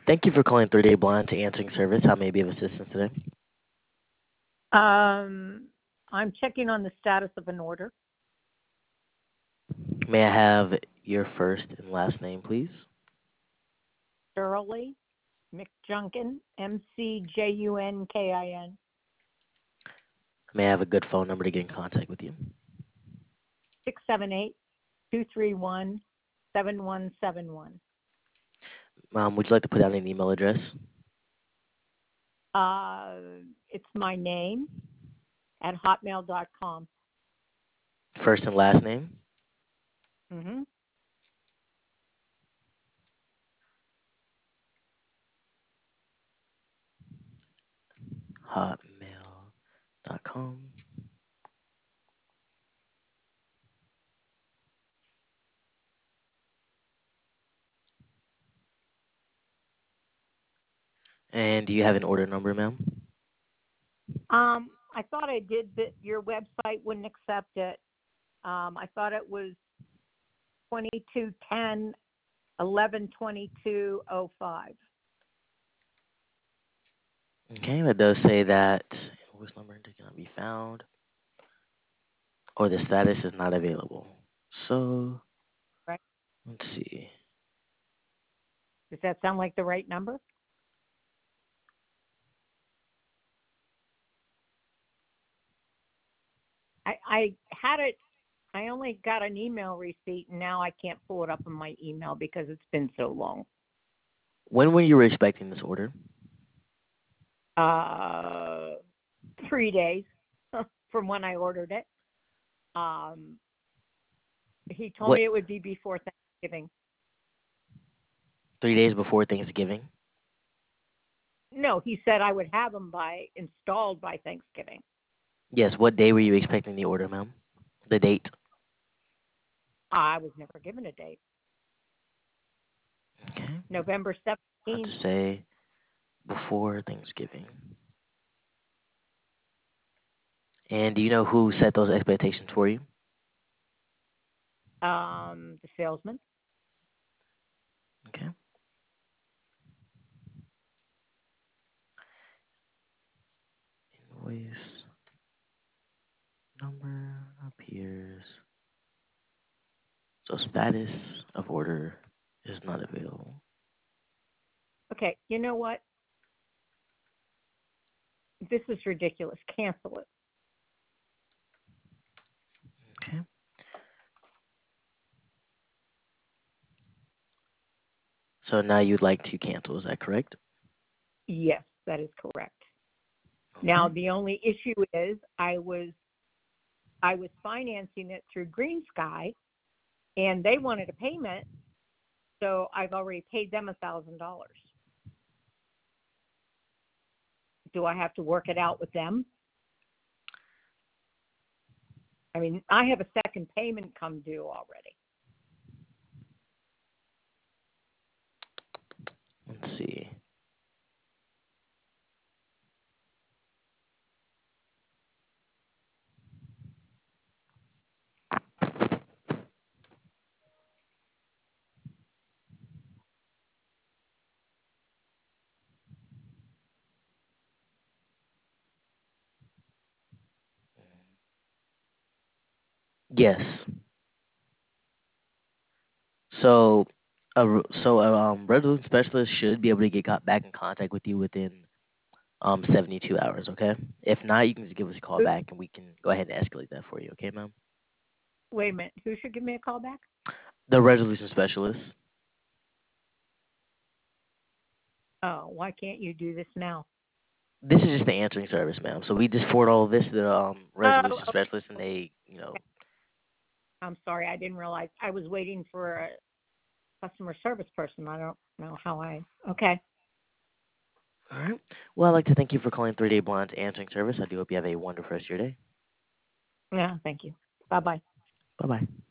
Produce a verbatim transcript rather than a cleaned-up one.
Thank you for calling Three Day Blind to answering service. How may I be of assistance today? Um, I'm checking on the status of an order. May I have your first and last name, please? Shirley McJunkin, M C J U N K I N, May I have a good phone number to get in contact with you? six seven eight, two three one, seven one seven one. Um, would you like to put down an email address? Uh, it's my name at hotmail dot com. First and last name? Mm-hmm. hotmail dot com. And do you have an order number, ma'am? Um, I thought I did, but your website wouldn't accept it. Um, I thought it was twenty-two ten, eleven twenty-two oh five. Okay, it does say that invoice number cannot be found or the status is not available. So, Right? let's see. Does that sound like the right number? I, I had it. I only got an email receipt, and now I can't pull it up on my email because it's been so long. When were you expecting this order? Uh, three days from when I ordered it. Um, he told What, me it would be before Thanksgiving. three days before Thanksgiving? No, he said I would have them by installed by Thanksgiving. Yes, what day were you expecting the order, ma'am? The date? I was never given a date. Okay. November Let's seventeenth. say before Thanksgiving. And do you know who set those expectations for you? Um, the salesman. Okay. Invoice number appears. So status of order is not available. Okay, you know what? This is ridiculous. Cancel it. Okay. So now you'd like to cancel, is that correct? Yes, that is correct. Okay. Now the only issue is I was I was financing it through Green Sky, and they wanted a payment, so I've already paid them a thousand dollars. Do I have to work it out with them? I mean, I have a second payment come due already. Let's see. Yes. So, a r- so a um, resolution specialist should be able to get got back in contact with you within um seventy-two hours. Okay. If not, you can just give us a call Who, back and we can go ahead and escalate that for you. Okay, ma'am. wait a minute. Who should give me a call back? The resolution specialist. Oh, why can't you do this now? This is just the answering service, ma'am. So we just forward all of this to the um, Oh, resolution okay. specialist, and they, you know. I'm sorry. I didn't realize. I was waiting for a customer service person. I don't know how I. Okay. All right. Well, I'd like to thank you for calling Three Day Blind's answering service. I do hope you have a wonderful rest of your day. Yeah. Thank you. Bye bye. Bye bye.